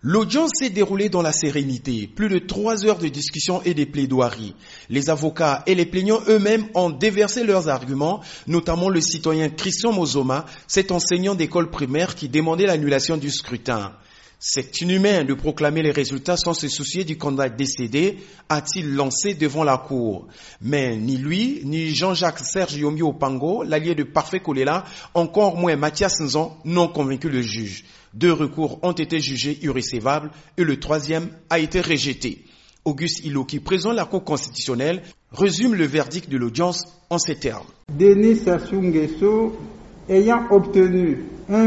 L'audience s'est déroulée dans la sérénité. Plus de 3 heures de discussion et de plaidoiries. Les avocats et les plaignants eux-mêmes ont déversé leurs arguments, notamment le citoyen Christian Mozoma, cet enseignant d'école primaire qui demandait l'annulation du scrutin. C'est inhumain de proclamer les résultats sans se soucier du candidat décédé, a-t-il lancé devant la cour. Mais ni lui, ni Jean-Jacques Serge Yombi Opango, l'allié de Parfait Kolela, encore moins Mathias Nzon, n'ont convaincu le juge. 2 recours ont été jugés irrécevables et le 3e a été rejeté. Auguste Iloki, président de la Cour constitutionnelle, résume le verdict de l'audience en ces termes. Denis Sassou Nguesso, ayant obtenu 1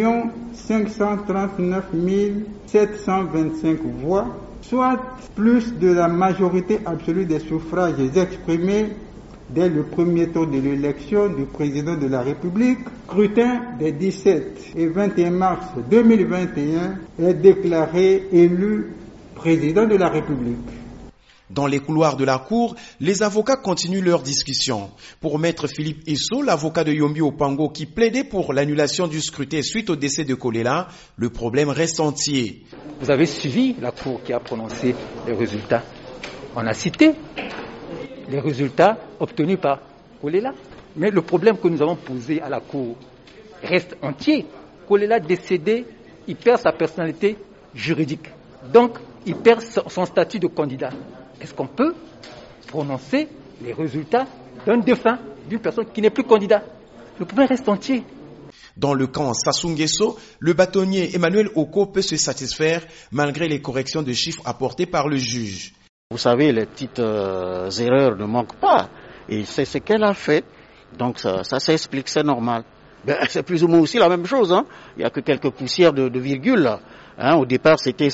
539 725 voix, soit plus de la majorité absolue des suffrages exprimés dès le premier tour de l'élection du président de la République, scrutin des 17 et 21 mars 2021 est déclaré élu président de la République. Dans les couloirs de la cour, les avocats continuent leur discussion. Pour maître Philippe Isso, l'avocat de Yombi Opango qui plaidait pour l'annulation du scrutin suite au décès de Kolela, le problème reste entier. Vous avez suivi la cour qui a prononcé les résultats. On a cité les résultats obtenus par Kolela. Mais le problème que nous avons posé à la cour reste entier. Kolela décédé, il perd sa personnalité juridique. Donc, il perd son statut de candidat. Est-ce qu'on peut prononcer les résultats d'un défunt, d'une personne qui n'est plus candidat? Le problème reste entier. Dans le camp Sassou Nguesso, le bâtonnier Emmanuel Oko peut se satisfaire malgré les corrections de chiffres apportées par le juge. Vous savez, les petites erreurs ne manquent pas. Et c'est ce qu'elle a fait. Donc ça s'explique, c'est normal. Ben, c'est plus ou moins aussi la même chose. Hein. Il n'y a que quelques poussières de virgule. Hein. Au départ, c'était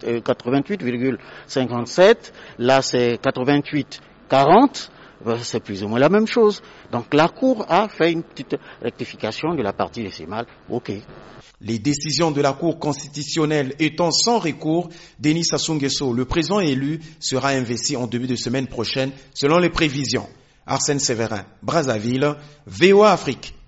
88,57. Là, c'est 88,40. Ben, c'est plus ou moins la même chose. Donc la Cour a fait une petite rectification de la partie décimale. OK. Les décisions de la Cour constitutionnelle étant sans recours, Denis Sassou Nguesso, le président élu, sera investi en début de semaine prochaine selon les prévisions. Arsène Séverin, Brazzaville, VOA Afrique.